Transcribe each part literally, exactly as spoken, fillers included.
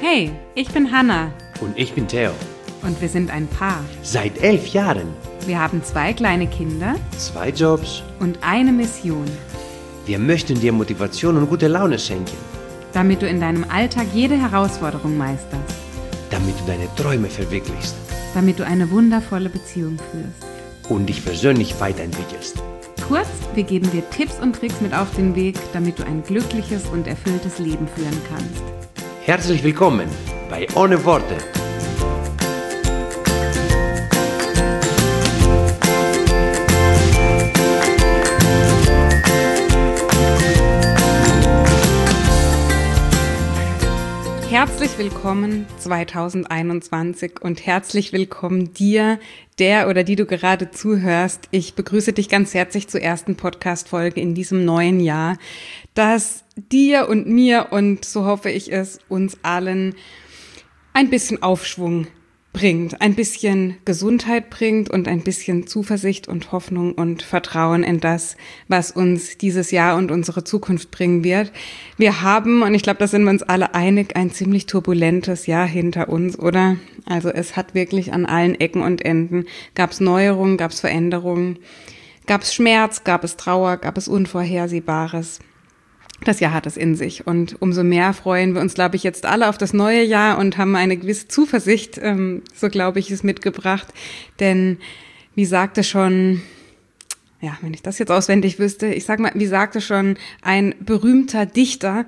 Hey, ich bin Hannah. Und ich bin Theo. Und wir sind ein Paar. Seit elf Jahren. Wir haben zwei kleine Kinder. Zwei Jobs. Und eine Mission. Wir möchten dir Motivation und gute Laune schenken. Damit du in deinem Alltag jede Herausforderung meisterst. Damit du deine Träume verwirklichst. Damit du eine wundervolle Beziehung führst. Und dich persönlich weiterentwickelst. Kurz, wir geben dir Tipps und Tricks mit auf den Weg, damit du ein glückliches und erfülltes Leben führen kannst. Herzlich willkommen bei Ohne Worte. Herzlich willkommen zweitausendeinundzwanzig und herzlich willkommen dir, der oder die du gerade zuhörst. Ich begrüße dich ganz herzlich zur ersten Podcast-Folge in diesem neuen Jahr, das dir und mir und so hoffe ich es uns allen ein bisschen Aufschwung bringt, ein bisschen Gesundheit bringt und ein bisschen Zuversicht und Hoffnung und Vertrauen in das, was uns dieses Jahr und unsere Zukunft bringen wird. Wir haben, und ich glaube, da sind wir uns alle einig, ein ziemlich turbulentes Jahr hinter uns, oder? Also es hat wirklich an allen Ecken und Enden, gab es Neuerungen, gab es Veränderungen, gab es Schmerz, gab es Trauer, gab es Unvorhersehbares. Das Jahr hat es in sich und umso mehr freuen wir uns, glaube ich, jetzt alle auf das neue Jahr und haben eine gewisse Zuversicht, ähm, so glaube ich, es mitgebracht. Denn wie sagte schon, ja, wenn ich das jetzt auswendig wüsste, ich sag mal, wie sagte schon ein berühmter Dichter,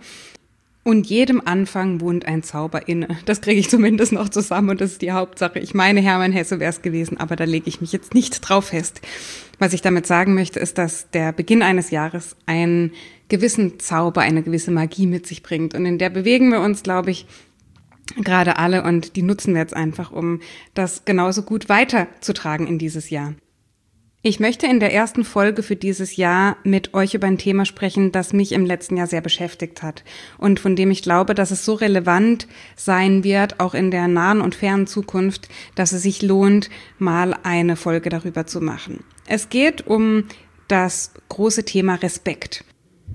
und jedem Anfang wohnt ein Zauber inne. Das kriege ich zumindest noch zusammen und das ist die Hauptsache. Ich meine, Hermann Hesse wäre es gewesen, aber da lege ich mich jetzt nicht drauf fest. Was ich damit sagen möchte, ist, dass der Beginn eines Jahres einen gewissen Zauber, eine gewisse Magie mit sich bringt. Und in der bewegen wir uns, glaube ich, gerade alle und die nutzen wir jetzt einfach, um das genauso gut weiterzutragen in dieses Jahr. Ich möchte in der ersten Folge für dieses Jahr mit euch über ein Thema sprechen, das mich im letzten Jahr sehr beschäftigt hat und von dem ich glaube, dass es so relevant sein wird, auch in der nahen und fernen Zukunft, dass es sich lohnt, mal eine Folge darüber zu machen. Es geht um das große Thema Respekt.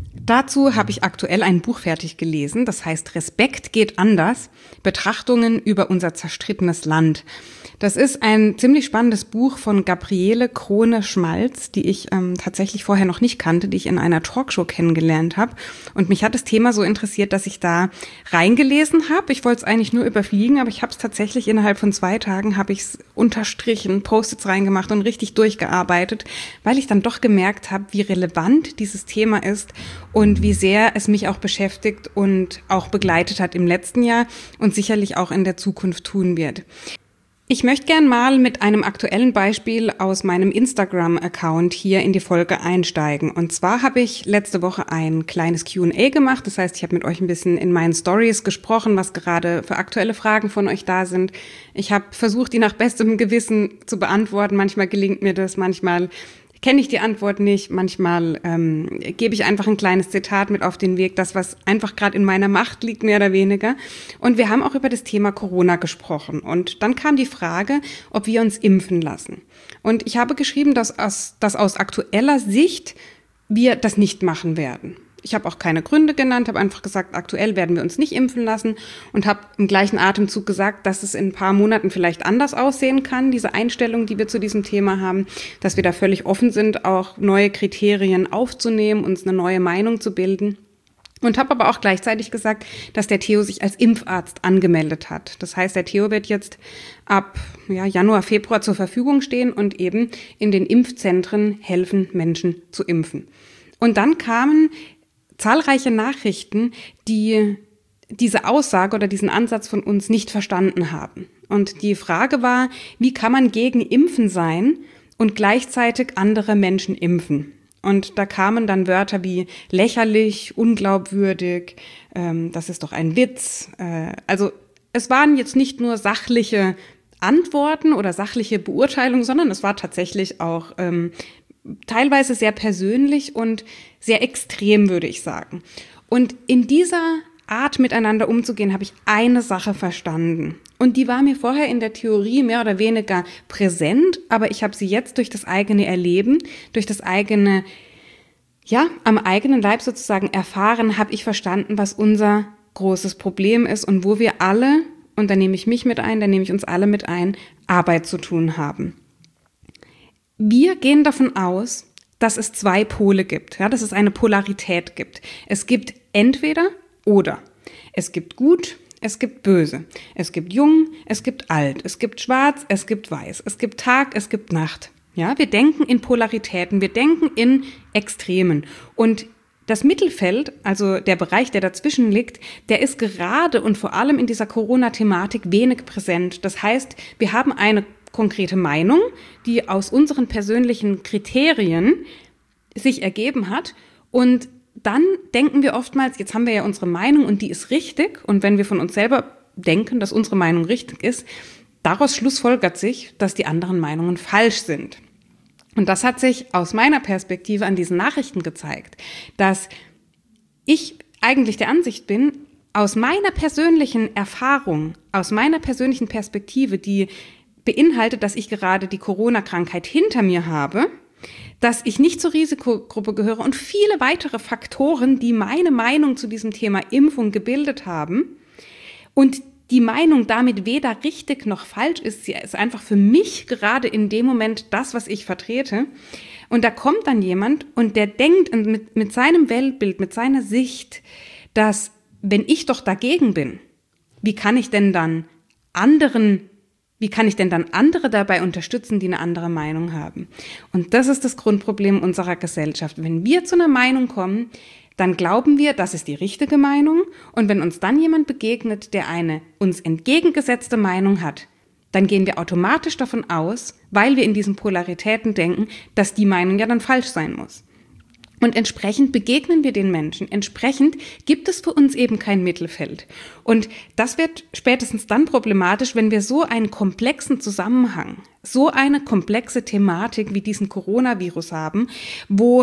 Dazu habe ich aktuell ein Buch fertig gelesen, das heißt Respekt geht anders, Betrachtungen über unser zerstrittenes Land. Das ist ein ziemlich spannendes Buch von Gabriele Krone-Schmalz, die ich ähm, tatsächlich vorher noch nicht kannte, die ich in einer Talkshow kennengelernt habe. Und mich hat das Thema so interessiert, dass ich da reingelesen habe. Ich wollte es eigentlich nur überfliegen, aber ich habe es tatsächlich innerhalb von zwei Tagen habe ich es unterstrichen, Post-its reingemacht und richtig durchgearbeitet, weil ich dann doch gemerkt habe, wie relevant dieses Thema ist und wie sehr es mich auch beschäftigt und auch begleitet hat im letzten Jahr und sicherlich auch in der Zukunft tun wird. Ich möchte gern mal mit einem aktuellen Beispiel aus meinem Instagram-Account hier in die Folge einsteigen. Und zwar habe ich letzte Woche ein kleines Q und A gemacht. Das heißt, ich habe mit euch ein bisschen in meinen Stories gesprochen, was gerade für aktuelle Fragen von euch da sind. Ich habe versucht, die nach bestem Gewissen zu beantworten. Manchmal gelingt mir das, manchmal kenne ich die Antwort nicht. Manchmal ähm, gebe ich einfach ein kleines Zitat mit auf den Weg, das, was einfach gerade in meiner Macht liegt, mehr oder weniger. Und wir haben auch über das Thema Corona gesprochen. Und dann kam die Frage, ob wir uns impfen lassen. Und ich habe geschrieben, dass aus, dass aus aktueller Sicht wir das nicht machen werden. Ich habe auch keine Gründe genannt, habe einfach gesagt, aktuell werden wir uns nicht impfen lassen und habe im gleichen Atemzug gesagt, dass es in ein paar Monaten vielleicht anders aussehen kann, diese Einstellung, die wir zu diesem Thema haben, dass wir da völlig offen sind, auch neue Kriterien aufzunehmen, uns eine neue Meinung zu bilden. Und habe aber auch gleichzeitig gesagt, dass der Theo sich als Impfarzt angemeldet hat. Das heißt, der Theo wird jetzt ab ja, Januar, Februar zur Verfügung stehen und eben in den Impfzentren helfen, Menschen zu impfen. Und dann kamen zahlreiche Nachrichten, die diese Aussage oder diesen Ansatz von uns nicht verstanden haben. Und die Frage war, wie kann man gegen Impfen sein und gleichzeitig andere Menschen impfen? Und da kamen dann Wörter wie lächerlich, unglaubwürdig, ähm, das ist doch ein Witz. Äh, also es waren jetzt nicht nur sachliche Antworten oder sachliche Beurteilungen, sondern es war tatsächlich auch ähm, teilweise sehr persönlich und sehr extrem, würde ich sagen. Und in dieser Art, miteinander umzugehen, habe ich eine Sache verstanden. Und die war mir vorher in der Theorie mehr oder weniger präsent, aber ich habe sie jetzt durch das eigene Erleben, durch das eigene, ja, am eigenen Leib sozusagen erfahren, habe ich verstanden, was unser großes Problem ist und wo wir alle, und da nehme ich mich mit ein, da nehme ich uns alle mit ein, Arbeit zu tun haben. Wir gehen davon aus, dass es zwei Pole gibt, ja, dass es eine Polarität gibt. Es gibt entweder oder. Es gibt gut, es gibt böse. Es gibt jung, es gibt alt. Es gibt schwarz, es gibt weiß. Es gibt Tag, es gibt Nacht. Ja, wir denken in Polaritäten, wir denken in Extremen. Und das Mittelfeld, also der Bereich, der dazwischen liegt, der ist gerade und vor allem in dieser Corona-Thematik wenig präsent. Das heißt, wir haben eine konkrete Meinung, die aus unseren persönlichen Kriterien sich ergeben hat. Und dann denken wir oftmals, jetzt haben wir ja unsere Meinung und die ist richtig. Und wenn wir von uns selber denken, dass unsere Meinung richtig ist, daraus schlussfolgert sich, dass die anderen Meinungen falsch sind. Und das hat sich aus meiner Perspektive an diesen Nachrichten gezeigt, dass ich eigentlich der Ansicht bin, aus meiner persönlichen Erfahrung, aus meiner persönlichen Perspektive, die beinhaltet, dass ich gerade die Corona-Krankheit hinter mir habe, dass ich nicht zur Risikogruppe gehöre und viele weitere Faktoren, die meine Meinung zu diesem Thema Impfung gebildet haben und die Meinung damit weder richtig noch falsch ist, sie ist einfach für mich gerade in dem Moment das, was ich vertrete. Und da kommt dann jemand und der denkt mit, mit seinem Weltbild, mit seiner Sicht, dass wenn ich doch dagegen bin, wie kann ich denn dann anderen, wie kann ich denn dann andere dabei unterstützen, die eine andere Meinung haben? Und das ist das Grundproblem unserer Gesellschaft. Wenn wir zu einer Meinung kommen, dann glauben wir, das ist die richtige Meinung. Und wenn uns dann jemand begegnet, der eine uns entgegengesetzte Meinung hat, dann gehen wir automatisch davon aus, weil wir in diesen Polaritäten denken, dass die Meinung ja dann falsch sein muss. Und entsprechend begegnen wir den Menschen. Entsprechend gibt es für uns eben kein Mittelfeld. Und das wird spätestens dann problematisch, wenn wir so einen komplexen Zusammenhang, so eine komplexe Thematik wie diesen Coronavirus haben, wo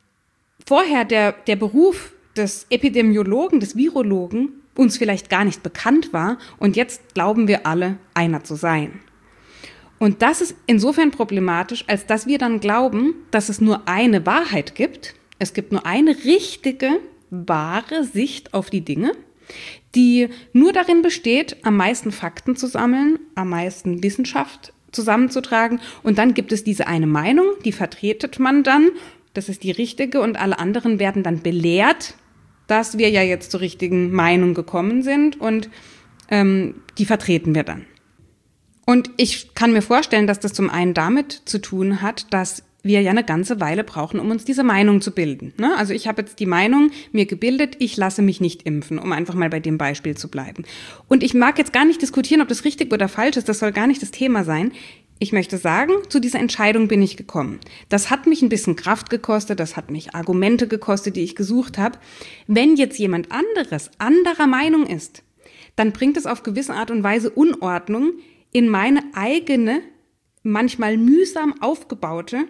vorher der, der Beruf des Epidemiologen, des Virologen uns vielleicht gar nicht bekannt war und jetzt glauben wir alle, einer zu sein. Und das ist insofern problematisch, als dass wir dann glauben, dass es nur eine Wahrheit gibt. Es gibt nur eine richtige, wahre Sicht auf die Dinge, die nur darin besteht, am meisten Fakten zu sammeln, am meisten Wissenschaft zusammenzutragen. Und dann gibt es diese eine Meinung, die vertretet man dann. Das ist die richtige und alle anderen werden dann belehrt, dass wir ja jetzt zur richtigen Meinung gekommen sind und ähm, die vertreten wir dann. Und ich kann mir vorstellen, dass das zum einen damit zu tun hat, dass wir ja eine ganze Weile brauchen, um uns diese Meinung zu bilden. Ne? Also ich habe jetzt die Meinung mir gebildet, ich lasse mich nicht impfen, um einfach mal bei dem Beispiel zu bleiben. Und ich mag jetzt gar nicht diskutieren, ob das richtig oder falsch ist, das soll gar nicht das Thema sein. Ich möchte sagen, zu dieser Entscheidung bin ich gekommen. Das hat mich ein bisschen Kraft gekostet, das hat mich Argumente gekostet, die ich gesucht habe. Wenn jetzt jemand anderes anderer Meinung ist, dann bringt es auf gewisse Art und Weise Unordnung in meine eigene, manchmal mühsam aufgebaute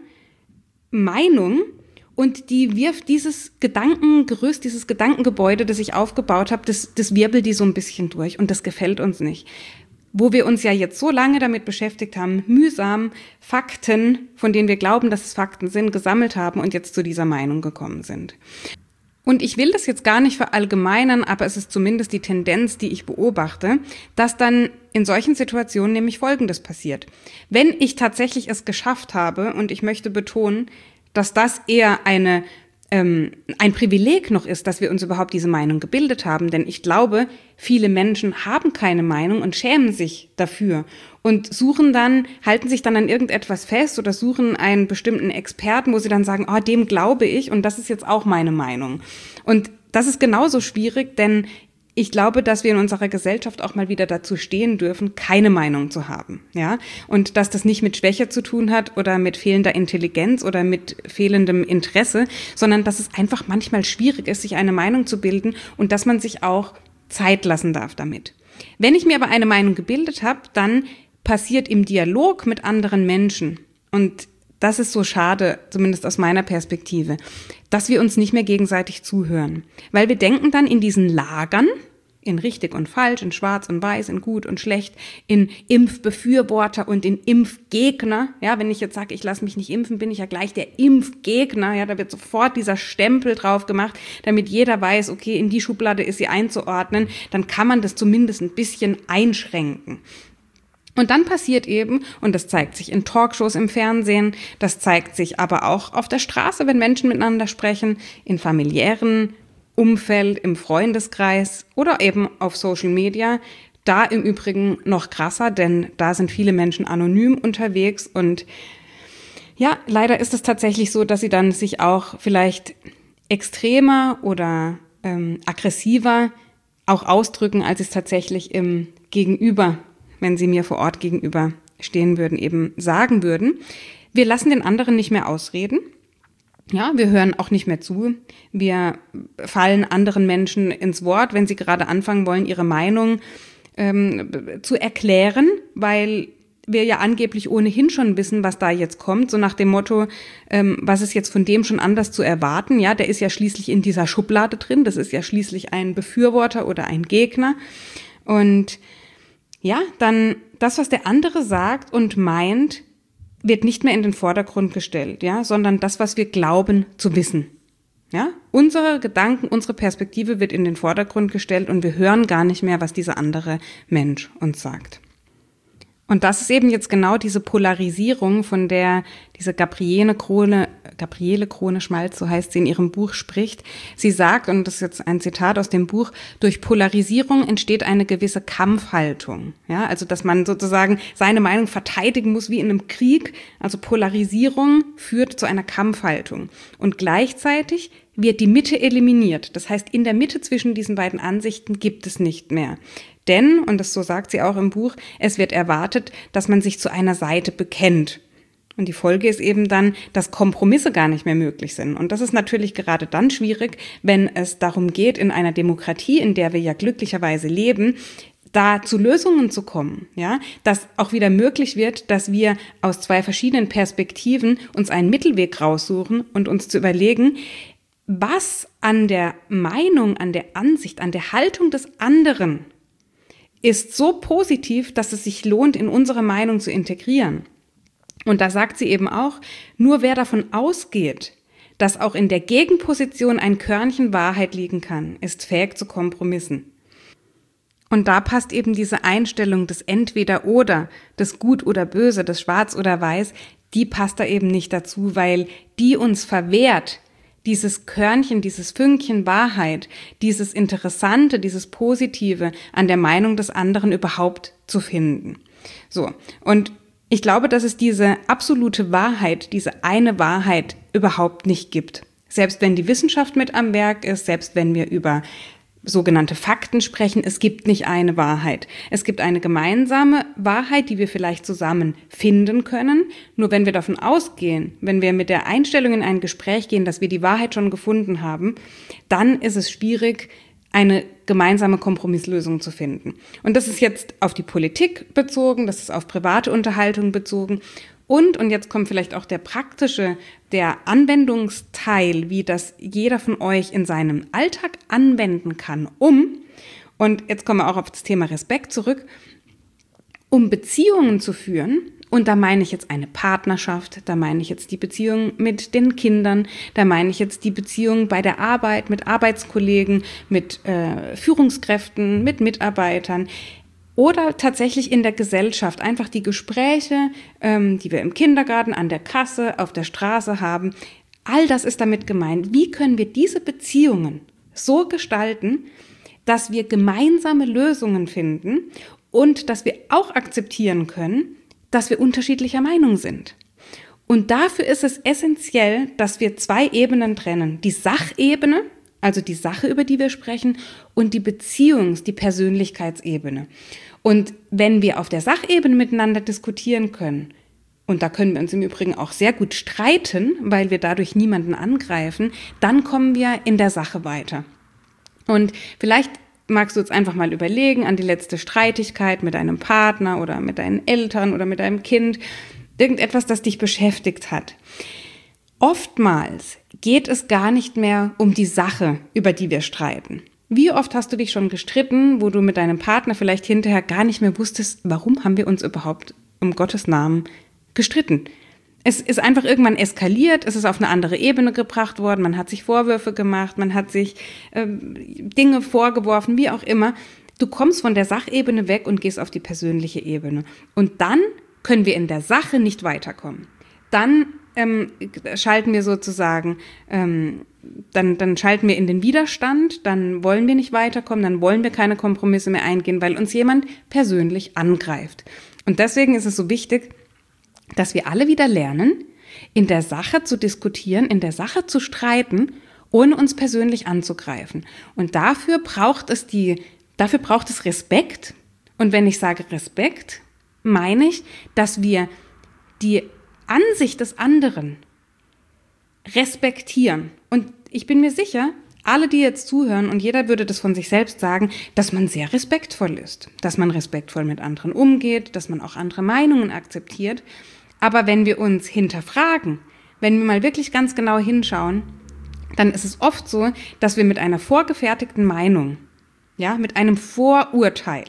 Meinung und die wirft dieses Gedankengerüst, dieses Gedankengebäude, das ich aufgebaut habe, das, das wirbelt die so ein bisschen durch und das gefällt uns nicht. Wo wir uns ja jetzt so lange damit beschäftigt haben, mühsam Fakten, von denen wir glauben, dass es Fakten sind, gesammelt haben und jetzt zu dieser Meinung gekommen sind. Und ich will das jetzt gar nicht verallgemeinern, aber es ist zumindest die Tendenz, die ich beobachte, dass dann in solchen Situationen nämlich Folgendes passiert. Wenn ich tatsächlich es geschafft habe, und ich möchte betonen, dass das eher eine ähm, ein Privileg noch ist, dass wir uns überhaupt diese Meinung gebildet haben, denn ich glaube, viele Menschen haben keine Meinung und schämen sich dafür und suchen dann, halten sich dann an irgendetwas fest oder suchen einen bestimmten Experten, wo sie dann sagen, oh, dem glaube ich und das ist jetzt auch meine Meinung. Und das ist genauso schwierig, denn ich glaube, dass wir in unserer Gesellschaft auch mal wieder dazu stehen dürfen, keine Meinung zu haben, ja, und dass das nicht mit Schwäche zu tun hat oder mit fehlender Intelligenz oder mit fehlendem Interesse, sondern dass es einfach manchmal schwierig ist, sich eine Meinung zu bilden und dass man sich auch Zeit lassen darf damit. Wenn ich mir aber eine Meinung gebildet habe, dann passiert im Dialog mit anderen Menschen, und das ist so schade, zumindest aus meiner Perspektive, dass wir uns nicht mehr gegenseitig zuhören, weil wir denken dann in diesen Lagern, in richtig und falsch, in schwarz und weiß, in gut und schlecht, in Impfbefürworter und in Impfgegner. Ja, wenn ich jetzt sage, ich lasse mich nicht impfen, bin ich ja gleich der Impfgegner. Ja, da wird sofort dieser Stempel drauf gemacht, damit jeder weiß, okay, in die Schublade ist sie einzuordnen. Dann kann man das zumindest ein bisschen einschränken. Und dann passiert eben, und das zeigt sich in Talkshows im Fernsehen, das zeigt sich aber auch auf der Straße, wenn Menschen miteinander sprechen, in familiären Umfeld, im Freundeskreis oder eben auf Social Media. Da im Übrigen noch krasser, denn da sind viele Menschen anonym unterwegs und ja, leider ist es tatsächlich so, dass sie dann sich auch vielleicht extremer oder ähm, aggressiver auch ausdrücken, als es tatsächlich im Gegenüber, wenn sie mir vor Ort gegenüber stehen würden, eben sagen würden. Wir lassen den anderen nicht mehr ausreden. Ja, wir hören auch nicht mehr zu. Wir fallen anderen Menschen ins Wort, wenn sie gerade anfangen wollen, ihre Meinung ähm, zu erklären, weil wir ja angeblich ohnehin schon wissen, was da jetzt kommt, so nach dem Motto, ähm, was ist jetzt von dem schon anders zu erwarten? Ja, der ist ja schließlich in dieser Schublade drin, das ist ja schließlich ein Befürworter oder ein Gegner. Und ja, dann das, was der andere sagt und meint, wird nicht mehr in den Vordergrund gestellt, ja, sondern das, was wir glauben zu wissen. Ja, unsere Gedanken, unsere Perspektive wird in den Vordergrund gestellt und wir hören gar nicht mehr, was dieser andere Mensch uns sagt. Und das ist eben jetzt genau diese Polarisierung, von der diese Gabriele Krone, Gabriele Krone-Schmalz, so heißt sie in ihrem Buch, spricht. Sie sagt, und das ist jetzt ein Zitat aus dem Buch, durch Polarisierung entsteht eine gewisse Kampfhaltung. Ja, also, dass man sozusagen seine Meinung verteidigen muss wie in einem Krieg. Also Polarisierung führt zu einer Kampfhaltung. Und gleichzeitig wird die Mitte eliminiert. Das heißt, in der Mitte zwischen diesen beiden Ansichten gibt es nicht mehr. Denn, und das so sagt sie auch im Buch, es wird erwartet, dass man sich zu einer Seite bekennt. Und die Folge ist eben dann, dass Kompromisse gar nicht mehr möglich sind. Und das ist natürlich gerade dann schwierig, wenn es darum geht, in einer Demokratie, in der wir ja glücklicherweise leben, da zu Lösungen zu kommen, ja, dass auch wieder möglich wird, dass wir aus zwei verschiedenen Perspektiven uns einen Mittelweg raussuchen und uns zu überlegen, was an der Meinung, an der Ansicht, an der Haltung des anderen ist so positiv, dass es sich lohnt, in unsere Meinung zu integrieren. Und da sagt sie eben auch, nur wer davon ausgeht, dass auch in der Gegenposition ein Körnchen Wahrheit liegen kann, ist fähig zu Kompromissen. Und da passt eben diese Einstellung des Entweder-Oder, des Gut oder Böse, des Schwarz oder Weiß, die passt da eben nicht dazu, weil die uns verwehrt, dieses Körnchen, dieses Fünkchen Wahrheit, dieses Interessante, dieses Positive an der Meinung des anderen überhaupt zu finden. So, und ich glaube, dass es diese absolute Wahrheit, diese eine Wahrheit überhaupt nicht gibt. Selbst wenn die Wissenschaft mit am Werk ist, selbst wenn wir über sogenannte Fakten sprechen, es gibt nicht eine Wahrheit. Es gibt eine gemeinsame Wahrheit, die wir vielleicht zusammen finden können. Nur wenn wir davon ausgehen, wenn wir mit der Einstellung in ein Gespräch gehen, dass wir die Wahrheit schon gefunden haben, dann ist es schwierig, eine gemeinsame Kompromisslösung zu finden. Und das ist jetzt auf die Politik bezogen, das ist auf private Unterhaltung bezogen. Und, und jetzt kommt vielleicht auch der praktische, der Anwendungsteil, wie das jeder von euch in seinem Alltag anwenden kann, um, und jetzt kommen wir auch auf das Thema Respekt zurück, um Beziehungen zu führen, und da meine ich jetzt eine Partnerschaft, da meine ich jetzt die Beziehung mit den Kindern, da meine ich jetzt die Beziehung bei der Arbeit, mit Arbeitskollegen, mit äh, Führungskräften, mit Mitarbeitern, oder tatsächlich in der Gesellschaft, einfach die Gespräche, ähm, die wir im Kindergarten, an der Kasse, auf der Straße haben. All das ist damit gemeint. Wie können wir diese Beziehungen so gestalten, dass wir gemeinsame Lösungen finden und dass wir auch akzeptieren können, dass wir unterschiedlicher Meinung sind. Und dafür ist es essentiell, dass wir zwei Ebenen trennen. Die Sachebene, also die Sache, über die wir sprechen, und die Beziehungs-, die Persönlichkeitsebene. Und wenn wir auf der Sachebene miteinander diskutieren können, und da können wir uns im Übrigen auch sehr gut streiten, weil wir dadurch niemanden angreifen, dann kommen wir in der Sache weiter. Und vielleicht magst du jetzt einfach mal überlegen an die letzte Streitigkeit mit deinem Partner oder mit deinen Eltern oder mit deinem Kind, irgendetwas, das dich beschäftigt hat. Oftmals geht es gar nicht mehr um die Sache, über die wir streiten. Wie oft hast du dich schon gestritten, wo du mit deinem Partner vielleicht hinterher gar nicht mehr wusstest, warum haben wir uns überhaupt um Gottes Namen gestritten? Es ist einfach irgendwann eskaliert, es ist auf eine andere Ebene gebracht worden, man hat sich Vorwürfe gemacht, man hat sich äh, Dinge vorgeworfen, wie auch immer. Du kommst von der Sachebene weg und gehst auf die persönliche Ebene. Und dann können wir in der Sache nicht weiterkommen. Dann ähm, schalten wir sozusagen, ähm, dann, dann schalten wir in den Widerstand, dann wollen wir nicht weiterkommen, dann wollen wir keine Kompromisse mehr eingehen, weil uns jemand persönlich angreift. Und deswegen ist es so wichtig, dass wir alle wieder lernen, in der Sache zu diskutieren, in der Sache zu streiten, ohne uns persönlich anzugreifen. Und dafür braucht es die, dafür braucht es Respekt. Und wenn ich sage Respekt, meine ich, dass wir die Ansicht des anderen respektieren. Und ich bin mir sicher, alle, die jetzt zuhören, und jeder würde das von sich selbst sagen, dass man sehr respektvoll ist, dass man respektvoll mit anderen umgeht, dass man auch andere Meinungen akzeptiert. Aber wenn wir uns hinterfragen, wenn wir mal wirklich ganz genau hinschauen, dann ist es oft so, dass wir mit einer vorgefertigten Meinung, ja, mit einem Vorurteil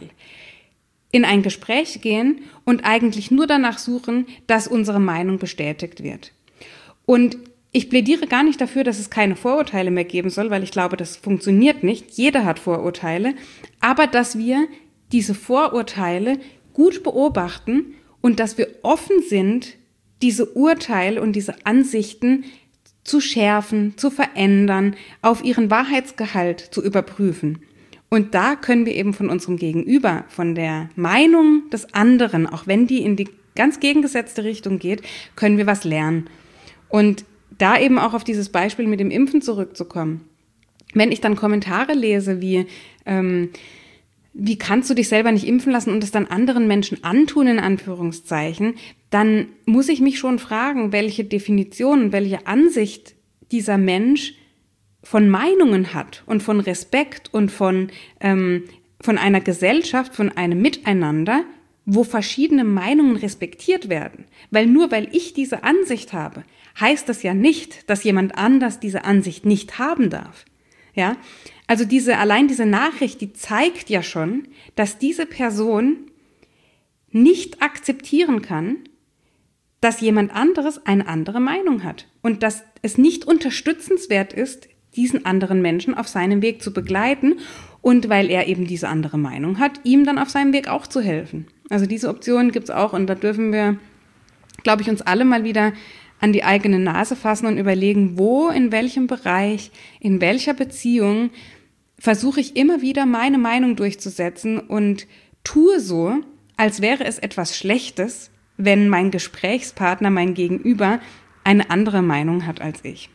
in ein Gespräch gehen und eigentlich nur danach suchen, dass unsere Meinung bestätigt wird. Und ich plädiere gar nicht dafür, dass es keine Vorurteile mehr geben soll, weil ich glaube, das funktioniert nicht. Jeder hat Vorurteile, aber dass wir diese Vorurteile gut beobachten und dass wir offen sind, diese Urteile und diese Ansichten zu schärfen, zu verändern, auf ihren Wahrheitsgehalt zu überprüfen. Und da können wir eben von unserem Gegenüber, von der Meinung des anderen, auch wenn die in die ganz gegengesetzte Richtung geht, können wir was lernen. Und da eben auch auf dieses Beispiel mit dem Impfen zurückzukommen. Wenn ich dann Kommentare lese wie, ähm, wie kannst du dich selber nicht impfen lassen und es dann anderen Menschen antun, in Anführungszeichen, dann muss ich mich schon fragen, welche Definition, welche Ansicht dieser Mensch von Meinungen hat und von Respekt und von, ähm, von einer Gesellschaft, von einem Miteinander, wo verschiedene Meinungen respektiert werden. Weil nur weil ich diese Ansicht habe, heißt das ja nicht, dass jemand anders diese Ansicht nicht haben darf. Ja? Also diese, allein diese Nachricht, die zeigt ja schon, dass diese Person nicht akzeptieren kann, dass jemand anderes eine andere Meinung hat und dass es nicht unterstützenswert ist, diesen anderen Menschen auf seinem Weg zu begleiten und weil er eben diese andere Meinung hat, ihm dann auf seinem Weg auch zu helfen. Also diese Option gibt's auch und da dürfen wir, glaube ich, uns alle mal wieder an die eigene Nase fassen und überlegen, wo, in welchem Bereich, in welcher Beziehung versuche ich immer wieder meine Meinung durchzusetzen und tue so, als wäre es etwas Schlechtes, wenn mein Gesprächspartner, mein Gegenüber, eine andere Meinung hat als ich.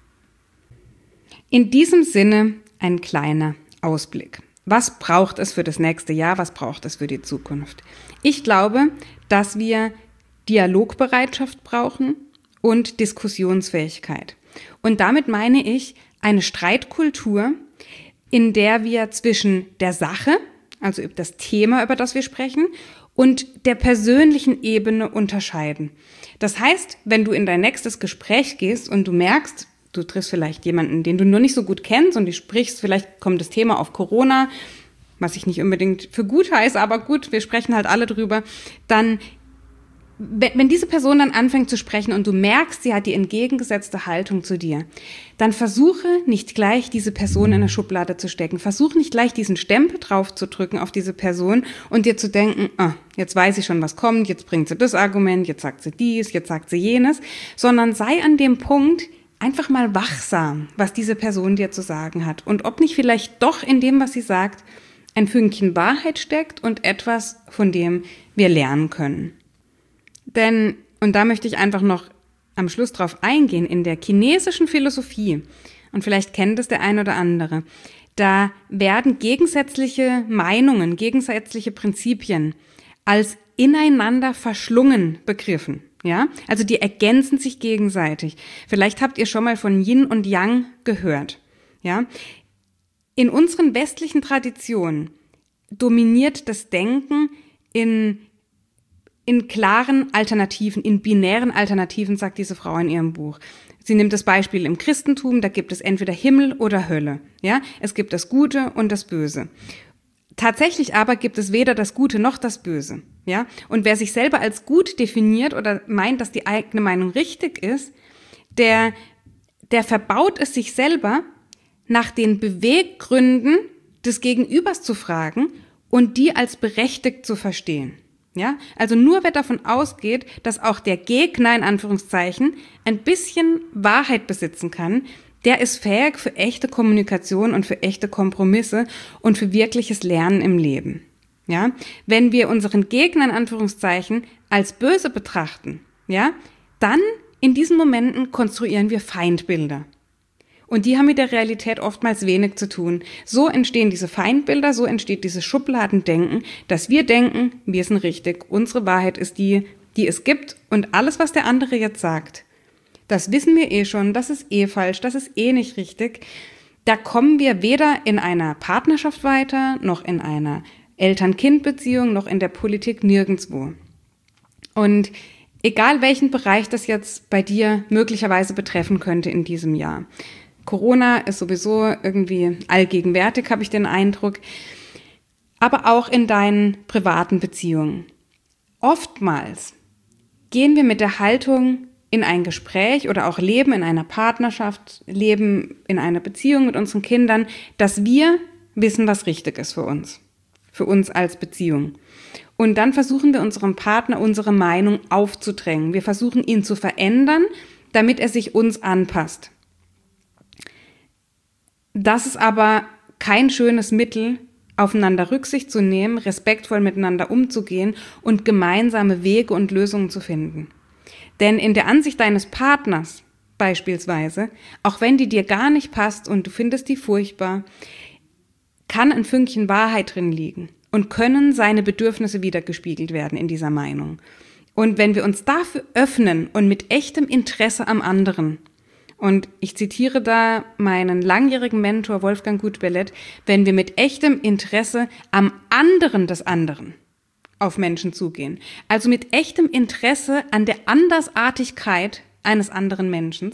In diesem Sinne ein kleiner Ausblick. Was braucht es für das nächste Jahr? Was braucht es für die Zukunft? Ich glaube, dass wir Dialogbereitschaft brauchen und Diskussionsfähigkeit. Und damit meine ich eine Streitkultur, in der wir zwischen der Sache, also das Thema, über das wir sprechen, und der persönlichen Ebene unterscheiden. Das heißt, wenn du in dein nächstes Gespräch gehst und du merkst, du triffst vielleicht jemanden, den du nur nicht so gut kennst und du sprichst, vielleicht kommt das Thema auf Corona, was ich nicht unbedingt für gut heiße, aber gut, wir sprechen halt alle drüber, dann, wenn diese Person dann anfängt zu sprechen und du merkst, sie hat die entgegengesetzte Haltung zu dir, dann versuche nicht gleich diese Person in eine Schublade zu stecken. Versuche nicht gleich diesen Stempel drauf zu drücken auf diese Person und dir zu denken, ah, jetzt weiß ich schon, was kommt, jetzt bringt sie das Argument, jetzt sagt sie dies, jetzt sagt sie jenes, sondern sei an dem Punkt einfach mal wachsam, was diese Person dir zu sagen hat und ob nicht vielleicht doch in dem, was sie sagt, ein Fünkchen Wahrheit steckt und etwas, von dem wir lernen können. Denn, und da möchte ich einfach noch am Schluss drauf eingehen, in der chinesischen Philosophie, und vielleicht kennt es der ein oder andere, da werden gegensätzliche Meinungen, gegensätzliche Prinzipien als ineinander verschlungen begriffen. Ja, also die ergänzen sich gegenseitig. Vielleicht habt ihr schon mal von Yin und Yang gehört. Ja, in unseren westlichen Traditionen dominiert das Denken in in klaren Alternativen, in binären Alternativen, sagt diese Frau in ihrem Buch. Sie nimmt das Beispiel im Christentum, da gibt es entweder Himmel oder Hölle. Ja, es gibt das Gute und das Böse. Tatsächlich aber gibt es weder das Gute noch das Böse. Ja, und wer sich selber als gut definiert oder meint, dass die eigene Meinung richtig ist, der, der verbaut es sich selber, nach den Beweggründen des Gegenübers zu fragen und die als berechtigt zu verstehen. Ja, also nur wer davon ausgeht, dass auch der Gegner in Anführungszeichen ein bisschen Wahrheit besitzen kann, der ist fähig für echte Kommunikation und für echte Kompromisse und für wirkliches Lernen im Leben. Ja, wenn wir unseren Gegner in Anführungszeichen als böse betrachten, ja, dann in diesen Momenten konstruieren wir Feindbilder. Und die haben mit der Realität oftmals wenig zu tun. So entstehen diese Feindbilder, so entsteht dieses Schubladendenken, dass wir denken, wir sind richtig, unsere Wahrheit ist die, die es gibt und alles, was der andere jetzt sagt, das wissen wir eh schon, das ist eh falsch, das ist eh nicht richtig. Da kommen wir weder in einer Partnerschaft weiter, noch in einer Eltern-Kind-Beziehung, noch in der Politik, nirgendwo. Und egal welchen Bereich das jetzt bei dir möglicherweise betreffen könnte in diesem Jahr. Corona ist sowieso irgendwie allgegenwärtig, habe ich den Eindruck. Aber auch in deinen privaten Beziehungen. Oftmals gehen wir mit der Haltung in ein Gespräch oder auch leben in einer Partnerschaft, leben in einer Beziehung mit unseren Kindern, dass wir wissen, was richtig ist für uns, für uns als Beziehung. Und dann versuchen wir unserem Partner unsere Meinung aufzudrängen. Wir versuchen ihn zu verändern, damit er sich uns anpasst. Das ist aber kein schönes Mittel, aufeinander Rücksicht zu nehmen, respektvoll miteinander umzugehen und gemeinsame Wege und Lösungen zu finden. Denn in der Ansicht deines Partners beispielsweise, auch wenn die dir gar nicht passt und du findest die furchtbar, kann ein Fünkchen Wahrheit drin liegen und können seine Bedürfnisse wiedergespiegelt werden in dieser Meinung. Und wenn wir uns dafür öffnen und mit echtem Interesse am anderen, und ich zitiere da meinen langjährigen Mentor Wolfgang Gutbellet, wenn wir mit echtem Interesse am anderen des anderen auf Menschen zugehen, also mit echtem Interesse an der Andersartigkeit eines anderen Menschen,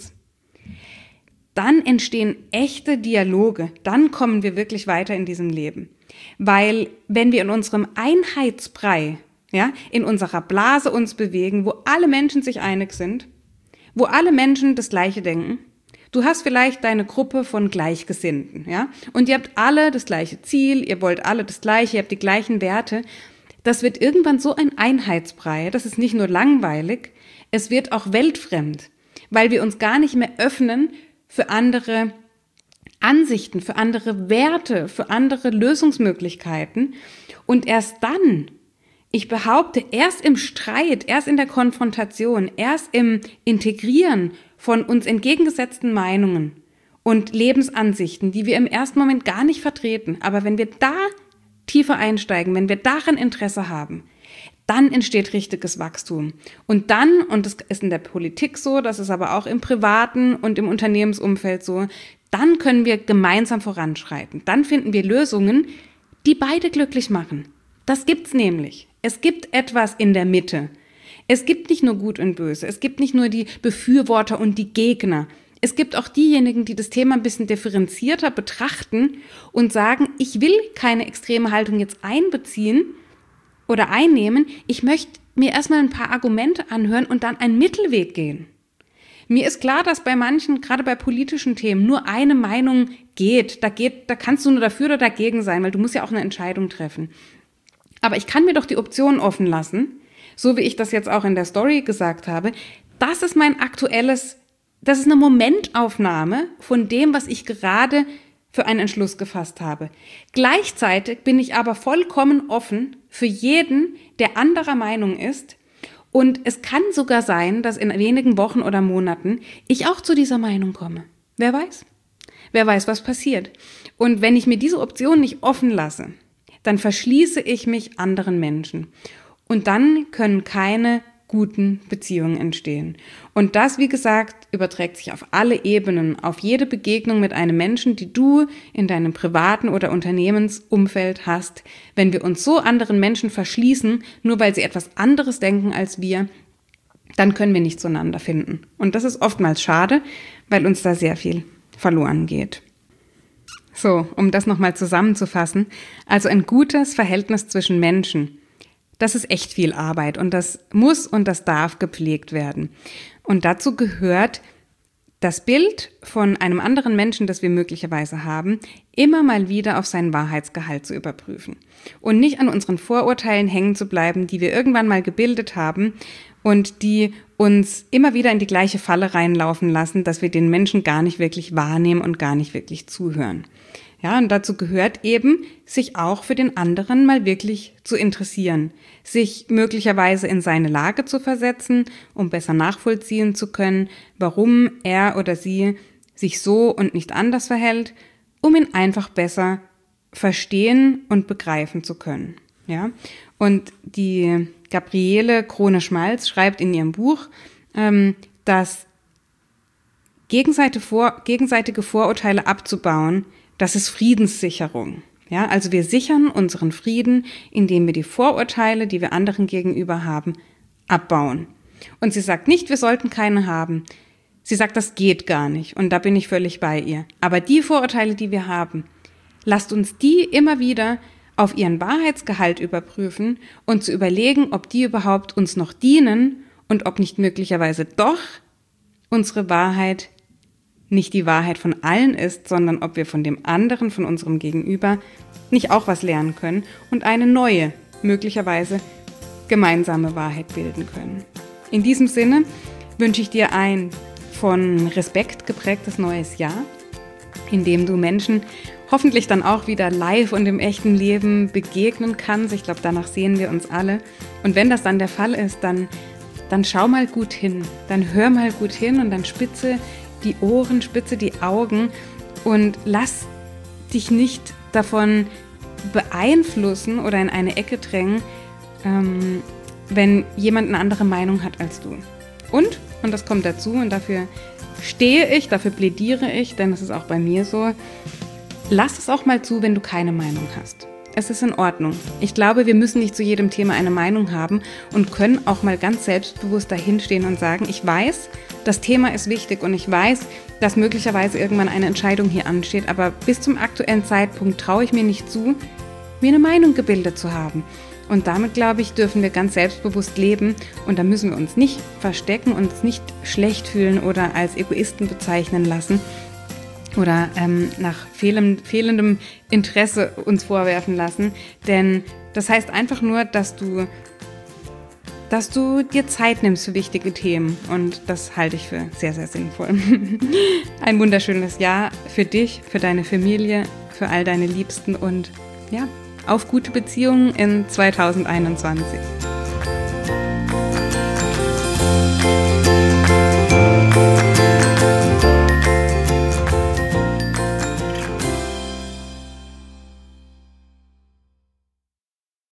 dann entstehen echte Dialoge, dann kommen wir wirklich weiter in diesem Leben. Weil wenn wir in unserem Einheitsbrei, ja, in unserer Blase uns bewegen, wo alle Menschen sich einig sind, wo alle Menschen das Gleiche denken. Du hast vielleicht deine Gruppe von Gleichgesinnten, ja, und ihr habt alle das gleiche Ziel, ihr wollt alle das Gleiche, ihr habt die gleichen Werte. Das wird irgendwann so ein Einheitsbrei, das ist nicht nur langweilig, es wird auch weltfremd, weil wir uns gar nicht mehr öffnen für andere Ansichten, für andere Werte, für andere Lösungsmöglichkeiten. Und erst dann, ich behaupte, erst im Streit, erst in der Konfrontation, erst im Integrieren von uns entgegengesetzten Meinungen und Lebensansichten, die wir im ersten Moment gar nicht vertreten, aber wenn wir da tiefer einsteigen, wenn wir daran Interesse haben, dann entsteht richtiges Wachstum. Und dann, und das ist in der Politik so, das ist aber auch im privaten und im Unternehmensumfeld so, dann können wir gemeinsam voranschreiten. Dann finden wir Lösungen, die beide glücklich machen. Das gibt's nämlich. Es gibt etwas in der Mitte. Es gibt nicht nur Gut und Böse. Es gibt nicht nur die Befürworter und die Gegner. Es gibt auch diejenigen, die das Thema ein bisschen differenzierter betrachten und sagen, ich will keine extreme Haltung jetzt einbeziehen oder einnehmen. Ich möchte mir erstmal ein paar Argumente anhören und dann einen Mittelweg gehen. Mir ist klar, dass bei manchen, gerade bei politischen Themen, nur eine Meinung geht. Da geht, da kannst du nur dafür oder dagegen sein, weil du musst ja auch eine Entscheidung treffen. Aber ich kann mir doch die Option offen lassen, so wie ich das jetzt auch in der Story gesagt habe. Das ist mein aktuelles, das ist eine Momentaufnahme von dem, was ich gerade für einen Entschluss gefasst habe. Gleichzeitig bin ich aber vollkommen offen für jeden, der anderer Meinung ist. Und es kann sogar sein, dass in wenigen Wochen oder Monaten ich auch zu dieser Meinung komme. Wer weiß? Wer weiß, was passiert. Und wenn ich mir diese Option nicht offen lasse, dann verschließe ich mich anderen Menschen. Und dann können keine guten Beziehungen entstehen. Und das, wie gesagt, überträgt sich auf alle Ebenen, auf jede Begegnung mit einem Menschen, die du in deinem privaten oder Unternehmensumfeld hast. Wenn wir uns so anderen Menschen verschließen, nur weil sie etwas anderes denken als wir, dann können wir nicht zueinander finden. Und das ist oftmals schade, weil uns da sehr viel verloren geht. So, um das nochmal zusammenzufassen, also ein gutes Verhältnis zwischen Menschen, das ist echt viel Arbeit und das muss und das darf gepflegt werden. Und dazu gehört, das Bild von einem anderen Menschen, das wir möglicherweise haben, immer mal wieder auf seinen Wahrheitsgehalt zu überprüfen und nicht an unseren Vorurteilen hängen zu bleiben, die wir irgendwann mal gebildet haben und die uns immer wieder in die gleiche Falle reinlaufen lassen, dass wir den Menschen gar nicht wirklich wahrnehmen und gar nicht wirklich zuhören. Ja, und dazu gehört eben, sich auch für den anderen mal wirklich zu interessieren, sich möglicherweise in seine Lage zu versetzen, um besser nachvollziehen zu können, warum er oder sie sich so und nicht anders verhält, um ihn einfach besser verstehen und begreifen zu können. Ja, und die Gabriele Krone-Schmalz schreibt in ihrem Buch, ähm, dass gegenseitige, Vor- gegenseitige Vorurteile abzubauen, das ist Friedenssicherung. Ja, also wir sichern unseren Frieden, indem wir die Vorurteile, die wir anderen gegenüber haben, abbauen. Und sie sagt nicht, wir sollten keine haben. Sie sagt, das geht gar nicht. Und da bin ich völlig bei ihr. Aber die Vorurteile, die wir haben, lasst uns die immer wieder auf ihren Wahrheitsgehalt überprüfen und zu überlegen, ob die überhaupt uns noch dienen und ob nicht möglicherweise doch unsere Wahrheit nicht die Wahrheit von allen ist, sondern ob wir von dem anderen, von unserem Gegenüber nicht auch was lernen können und eine neue, möglicherweise gemeinsame Wahrheit bilden können. In diesem Sinne wünsche ich dir ein von Respekt geprägtes neues Jahr, in dem du Menschen hoffentlich dann auch wieder live und im echten Leben begegnen kannst. Ich glaube, danach sehen wir uns alle. Und wenn das dann der Fall ist, dann, dann schau mal gut hin, dann hör mal gut hin und dann spitze die Ohren, spitze die Augen und lass dich nicht davon beeinflussen oder in eine Ecke drängen, ähm, wenn jemand eine andere Meinung hat als du. Und, und das kommt dazu und dafür stehe ich, dafür plädiere ich, denn das ist auch bei mir so, lass es auch mal zu, wenn du keine Meinung hast. Es ist in Ordnung. Ich glaube, wir müssen nicht zu jedem Thema eine Meinung haben und können auch mal ganz selbstbewusst dahinstehen und sagen, ich weiß, das Thema ist wichtig und ich weiß, dass möglicherweise irgendwann eine Entscheidung hier ansteht, aber bis zum aktuellen Zeitpunkt traue ich mir nicht zu, mir eine Meinung gebildet zu haben. Und damit, glaube ich, dürfen wir ganz selbstbewusst leben und da müssen wir uns nicht verstecken, uns nicht schlecht fühlen oder als Egoisten bezeichnen lassen oder ähm, nach fehlendem, fehlendem Interesse uns vorwerfen lassen. Denn das heißt einfach nur, dass du, dass du dir Zeit nimmst für wichtige Themen und das halte ich für sehr, sehr sinnvoll. Ein wunderschönes Jahr für dich, für deine Familie, für all deine Liebsten und ja, auf gute Beziehungen in zwanzig einundzwanzig.